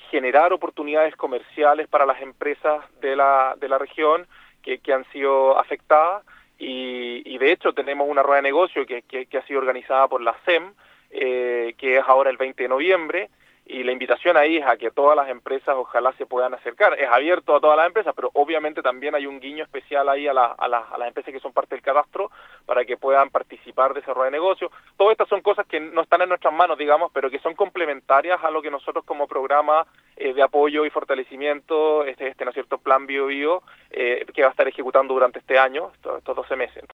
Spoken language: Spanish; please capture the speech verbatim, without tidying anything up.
generar oportunidades comerciales para las empresas de la, de la región que, que han sido afectadas. Y, y de hecho tenemos una rueda de negocio que, que, que ha sido organizada por la C E M, eh, que es ahora el veinte de noviembre, y la invitación ahí es a que todas las empresas ojalá se puedan acercar. Es abierto a todas las empresas, pero obviamente también hay un guiño especial ahí a, la, a, la, a las empresas que son parte del cadastro para que puedan participar de esa rueda de negocio. Todas estas son cosas que no están en nuestras manos, digamos, pero que son complementarias a lo que nosotros como programa eh, de apoyo y fortalecimiento, este, este ¿no es cierto?, Plan Bio Bio, eh, que va a estar ejecutando durante este año, estos, estos doce meses.